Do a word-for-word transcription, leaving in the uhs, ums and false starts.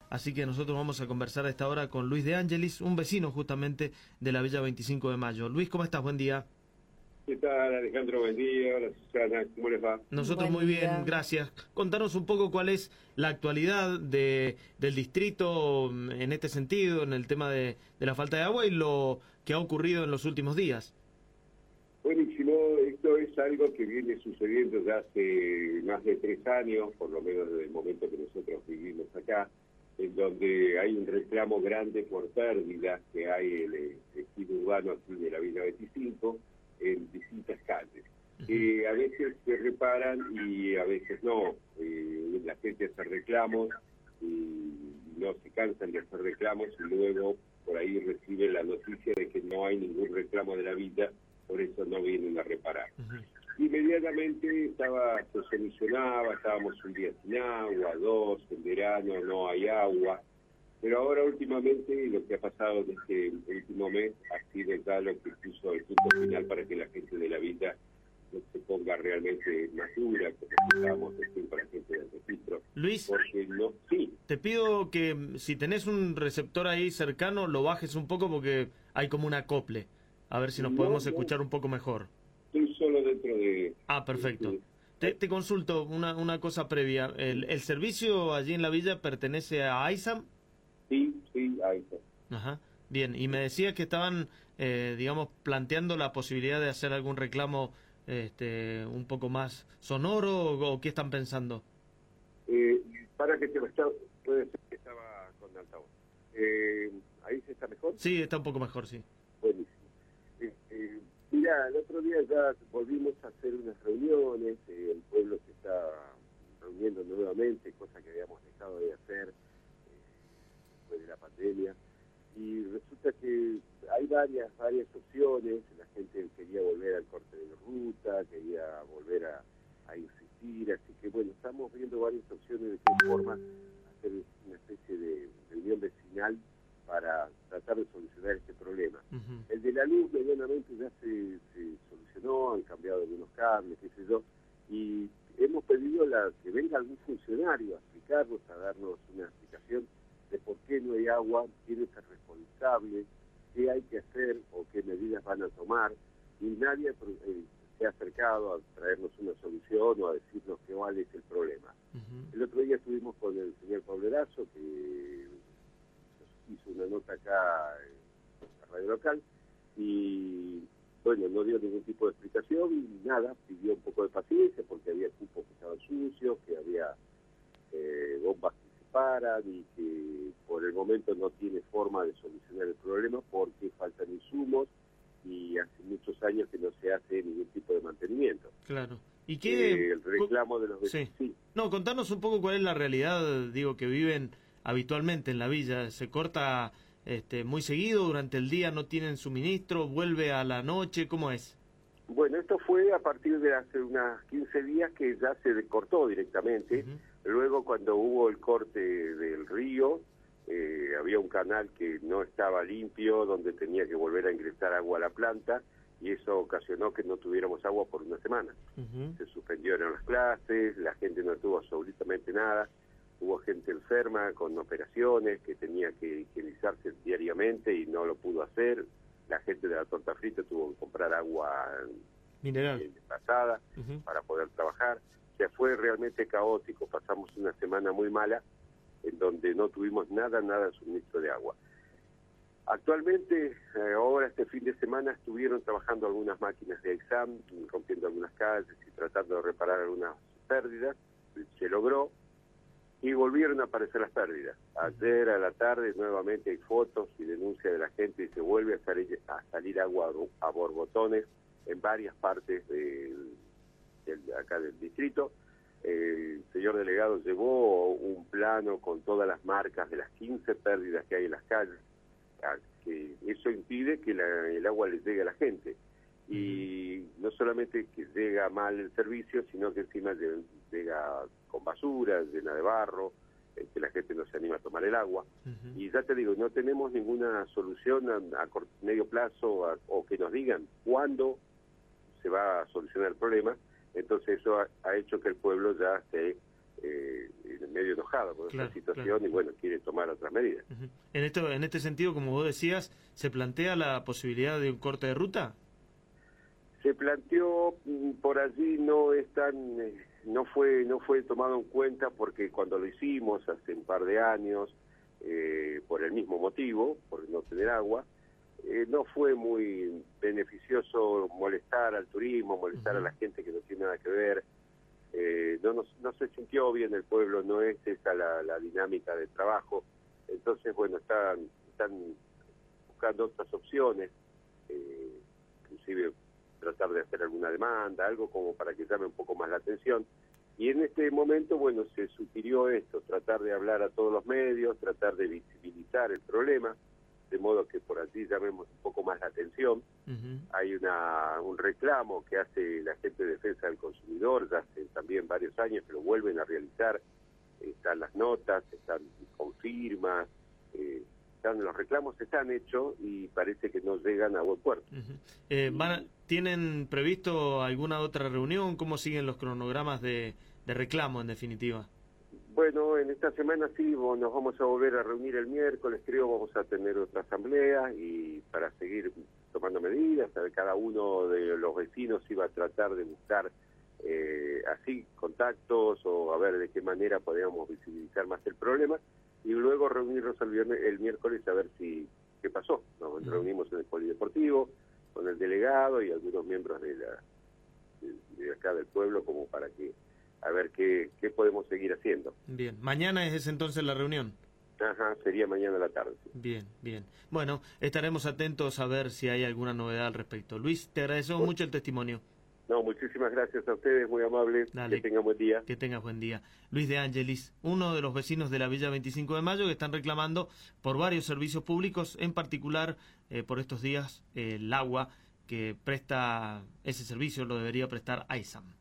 así que nosotros vamos a conversar a esta hora con Luis de Ángelis, un vecino justamente de la Villa veinticinco de Mayo. Luis, ¿cómo estás? Buen día. ¿Qué tal, Alejandro? Buen día. Hola, Susana. ¿Cómo les va? Nosotros Buen muy día. bien, gracias. Contanos un poco cuál es la actualidad de, del distrito en este sentido, en el tema de, de la falta de agua y lo que ha ocurrido en los últimos días. Buenísimo. Esto es algo que viene sucediendo ya hace más de tres años, por lo menos desde el momento que nosotros vivimos acá, en donde hay un reclamo grande por pérdidas que hay en el estilo urbano aquí de la Villa veinticinco en distintas calles. Que a veces se reparan y a veces no. Eh, la gente hace reclamos y no se cansan de hacer reclamos y luego por ahí reciben la noticia de que no hay ningún reclamo de la villa, por eso no vienen a reparar. Uh-huh. Inmediatamente estaba, se solucionaba, estábamos un día sin agua, dos, en verano no hay agua, pero ahora últimamente lo que ha pasado en este último mes ha sido ya lo que puso el punto final para que la gente de la villa no se ponga realmente más dura, como estábamos diciendo para la gente del registro. Luis, porque no, sí. te pido que si tenés un receptor ahí cercano, lo bajes un poco porque hay como un acople. A ver si nos no, podemos no, escuchar un poco mejor. Estoy solo dentro de... Ah, perfecto. de, Te, te consulto una, una cosa previa. ¿El, ¿El servicio allí en la villa pertenece a AISAM? Sí, sí, AISAM. Ajá. Bien, y me decía que estaban, eh, digamos, planteando la posibilidad de hacer algún reclamo este, un poco más sonoro, o, o qué están pensando. Eh, para que te está, puede ser que estaba con altavoz. Eh, ¿Ahí se está mejor? Sí, está un poco mejor, sí. Buenísimo. Eh, eh, mira, el otro día ya volvimos a hacer unas reuniones, eh, el pueblo se está reuniendo nuevamente, cosa que habíamos dejado de hacer eh, después de la pandemia, y resulta que hay varias varias opciones. La gente quería volver al corte de ruta, quería volver a, a insistir, así que bueno, estamos viendo varias opciones de qué forma hacer una especie de reunión vecinal para tratar de solucionar este problema. Uh-huh. El de la luz medianamente ya se, se solucionó, han cambiado algunos cables, qué sé yo, y hemos pedido la, que venga algún funcionario a explicarnos, a darnos una explicación de por qué no hay agua, quién es el responsable, qué hay que hacer o qué medidas van a tomar, y nadie eh, se ha acercado a traernos una solución o a decirnos qué cuál es el problema. Uh-huh. El otro día estuvimos con el señor Pablerazo, que hizo una nota acá en la radio local, y bueno, no dio ningún tipo de explicación, y nada, pidió un poco de paciencia, porque había cupos que estaban sucios, que había eh, bombas que se paran, y que por el momento no tiene forma de solucionar el problema, porque faltan insumos, y hace muchos años que no se hace ningún tipo de mantenimiento. Claro. ¿Y qué? Eh, el reclamo de los vecinos. Sí. Sí. No, contanos un poco cuál es la realidad, digo, que viven habitualmente en la villa. ¿Se corta este, muy seguido durante el día? ¿No tienen suministro? ¿Vuelve a la noche? ¿Cómo es? Bueno, esto fue a partir de hace unos quince días que ya se cortó directamente. Uh-huh. Luego, cuando hubo el corte del río, eh, había un canal que no estaba limpio, donde tenía que volver a ingresar agua a la planta, y eso ocasionó que no tuviéramos agua por una semana. Uh-huh. Se suspendieron las clases, la gente no tuvo absolutamente nada. Hubo gente enferma con operaciones que tenía que higienizarse diariamente y no lo pudo hacer. La gente de la torta frita tuvo que comprar agua mineral envasada uh-huh. para poder trabajar. O sea, fue realmente caótico. Pasamos una semana muy mala en donde no tuvimos nada, nada de suministro de agua. Actualmente, eh, ahora este fin de semana estuvieron trabajando algunas máquinas de exam, rompiendo algunas calles y tratando de reparar algunas pérdidas. Se logró. Y volvieron a aparecer las pérdidas. Ayer a la tarde nuevamente hay fotos y denuncias de la gente y se vuelve a salir, a salir agua a borbotones en varias partes del, del, acá del distrito. El señor delegado llevó un plano con todas las marcas de las quince pérdidas que hay en las calles. Que eso impide que la, el agua le llegue a la gente. Y no solamente que llega mal el servicio, sino que encima llega con basura, llena de barro, eh, que la gente no se anima a tomar el agua. Uh-huh. Y ya te digo, no tenemos ninguna solución a, a medio plazo a, o que nos digan cuándo se va a solucionar el problema. Entonces eso ha, ha hecho que el pueblo ya esté eh, medio enojado con claro, esta situación claro. y bueno, quiere tomar otras medidas. Uh-huh. En esto, en este sentido, como vos decías, ¿se plantea la posibilidad de un corte de ruta? Se planteó por allí, no es tan, no fue, no fue tomado en cuenta porque cuando lo hicimos hace un par de años, eh, por el mismo motivo, por no tener agua, eh, no fue muy beneficioso molestar al turismo, molestar uh-huh. a la gente que no tiene nada que ver. Eh, no, no, no se sintió bien el pueblo, no es esa la, la dinámica de trabajo. Entonces, bueno, están, están buscando otras opciones, eh, inclusive tratar de hacer alguna demanda, algo como para que llame un poco más la atención. Y en este momento, bueno, se sugirió esto, tratar de hablar a todos los medios, tratar de visibilizar el problema, de modo que por allí llamemos un poco más la atención. Uh-huh. Hay una un reclamo que hace la gente de defensa del consumidor, ya hace también varios años que lo vuelven a realizar, están las notas, están con firmas, eh, están, los reclamos están hechos y parece que no llegan a buen puerto. Uh-huh. eh, van a, ¿Tienen previsto alguna otra reunión? ¿Cómo siguen los cronogramas de, de reclamo, en definitiva? Bueno, en esta semana sí, nos vamos a volver a reunir el miércoles, creo, vamos a tener otra asamblea y para seguir tomando medidas, cada uno de los vecinos iba a tratar de buscar eh, así contactos o a ver de qué manera podíamos visibilizar más el problema y luego reunirnos el, viernes, el miércoles a ver si qué pasó. Nos uh-huh. reunimos en el polideportivo con el delegado y algunos miembros de la de, de acá del pueblo como para que a ver qué, qué podemos seguir haciendo. Bien, mañana es entonces la reunión. Ajá, sería mañana a la tarde. Sí. Bien, bien. Bueno, estaremos atentos a ver si hay alguna novedad al respecto. Luis, te agradecemos bueno. mucho el testimonio. No, muchísimas gracias a ustedes, muy amables. Dale, que tengan buen día. Que tengas buen día. Luis de Angelis, uno de los vecinos de la Villa veinticinco de Mayo que están reclamando por varios servicios públicos, en particular eh, por estos días eh, el agua que presta ese servicio lo debería prestar AISAM.